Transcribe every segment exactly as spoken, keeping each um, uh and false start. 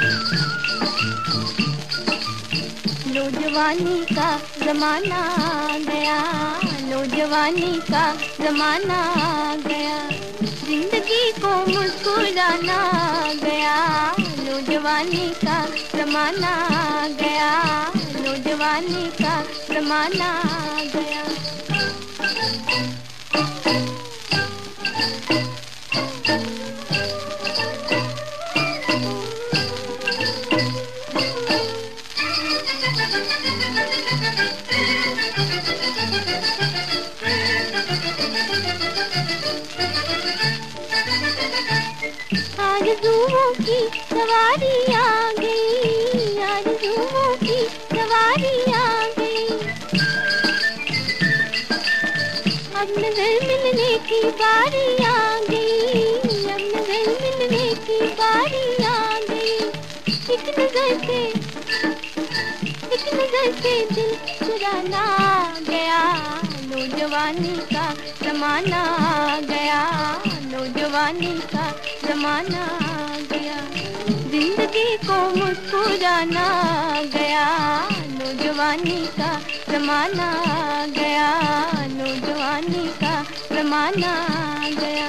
लो जवानी का जमाना गया, लो जवानी का जमाना गया, जिंदगी को मुस्कुराना गया, लो जवानी का जमाना गया, लो जवानी का जमाना गया। आरज़ुओं की सवारी आ गई, आरज़ुओं की सवारी आ गई, अब नजर मिलने की बारी आ गई, अब नजर मिलने की बारी आ गई। एक नजर से एक नजर से दिल चुराना गया, लो जवानी का जमाना गया, लो जवानी का जमाना गया, जिंदगी को मुस्कुराना गया, लो जवानी का जमाना गया, लो जवानी का जमाना गया।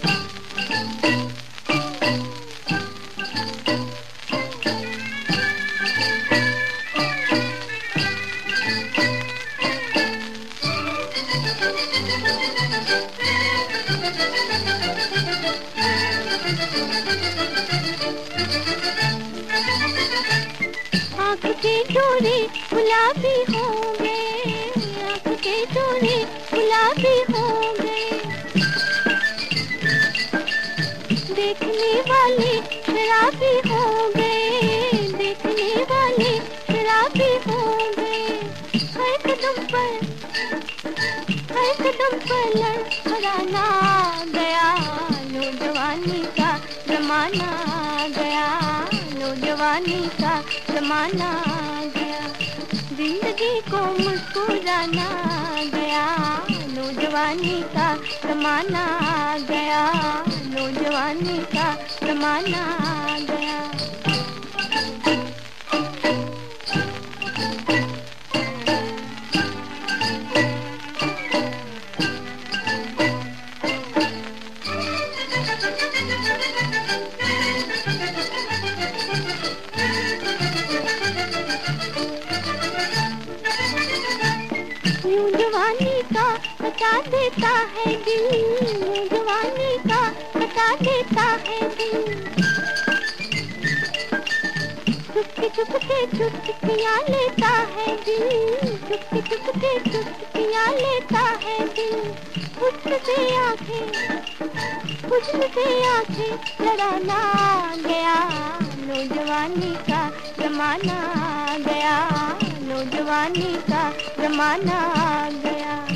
आँख के डोरे गुलाबी हो गए, आँख के डोरे गुलाबी हो गए, देखने वाले शराबी हो गए, देखने वाले शराबी हो गए। हर कदम पर हर कदम पर लड़खड़ाना गया, लो जवानी का जमाना गया, लो जवानी का जमाना गया, जिंदगी को मुस्कुराना गया, लो जवानी का जमाना गया, लो जवानी का जमाना गया। यूं जवानी का बता देता है दिल, यूं जवानी का बता देता है दिल, चुपके चुपके चुटकियाँ लेता है दिल, चुपके चुपके चुटकियाँ लेता है दिल, हुस्न से आंखें हुस्न से आंखें लड़ाना गया, लो जवानी का जमाना गया, लो जवानी का जमाना गया।